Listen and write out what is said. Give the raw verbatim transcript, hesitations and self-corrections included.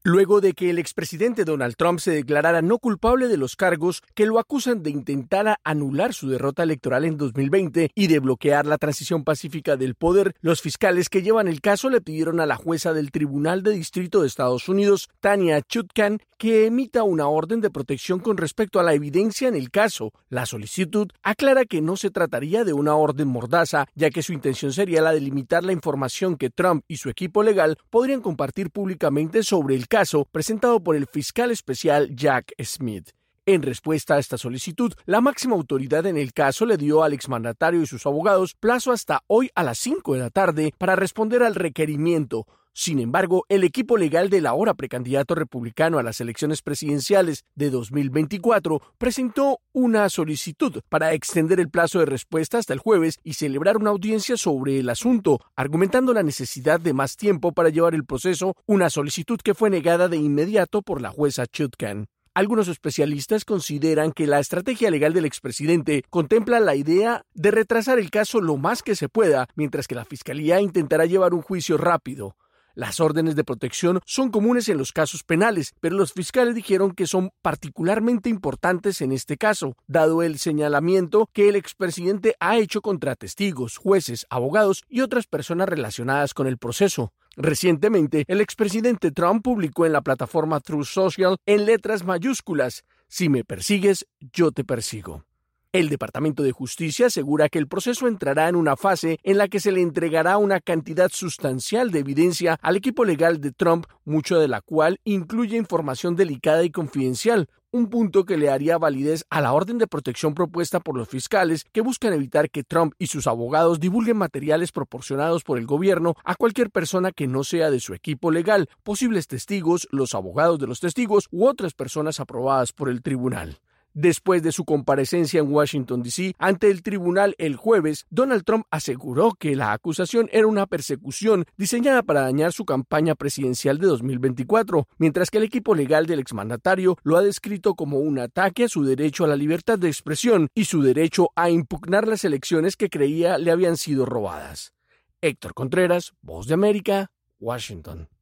Luego de que el expresidente Donald Trump se declarara no culpable de los cargos que lo acusan de intentar anular su derrota electoral en dos mil veinte y de bloquear la transición pacífica del poder, los fiscales que llevan el caso le pidieron a la jueza del Tribunal de Distrito de Estados Unidos, Tanya Chutkan, que emita una orden de protección con respecto a la evidencia en el caso. La solicitud aclara que no se trataría de una orden mordaza, ya que su intención sería la de limitar la información que Trump y su equipo legal podrían compartir públicamente sobre el caso presentado por el fiscal especial Jack Smith. En respuesta a esta solicitud, la máxima autoridad en el caso le dio al exmandatario y sus abogados plazo hasta hoy a las cinco de la tarde para responder al requerimiento. Sin embargo, el equipo legal del ahora precandidato republicano a las elecciones presidenciales de dos mil veinticuatro presentó una solicitud para extender el plazo de respuesta hasta el jueves y celebrar una audiencia sobre el asunto, argumentando la necesidad de más tiempo para llevar el proceso, una solicitud que fue negada de inmediato por la jueza Chutkan. Algunos especialistas consideran que la estrategia legal del expresidente contempla la idea de retrasar el caso lo más que se pueda, mientras que la fiscalía intentará llevar un juicio rápido. Las órdenes de protección son comunes en los casos penales, pero los fiscales dijeron que son particularmente importantes en este caso, dado el señalamiento que el expresidente ha hecho contra testigos, jueces, abogados y otras personas relacionadas con el proceso. Recientemente, el expresidente Trump publicó en la plataforma Truth Social en letras mayúsculas: "Si me persigues, yo te persigo". El Departamento de Justicia asegura que el proceso entrará en una fase en la que se le entregará una cantidad sustancial de evidencia al equipo legal de Trump, mucho de la cual incluye información delicada y confidencial, un punto que le haría validez a la orden de protección propuesta por los fiscales que buscan evitar que Trump y sus abogados divulguen materiales proporcionados por el gobierno a cualquier persona que no sea de su equipo legal, posibles testigos, los abogados de los testigos u otras personas aprobadas por el tribunal. Después de su comparecencia en Washington, D C ante el tribunal el jueves, Donald Trump aseguró que la acusación era una persecución diseñada para dañar su campaña presidencial de dos mil veinticuatro, mientras que el equipo legal del exmandatario lo ha descrito como un ataque a su derecho a la libertad de expresión y su derecho a impugnar las elecciones que creía le habían sido robadas. Héctor Contreras, Voz de América, Washington.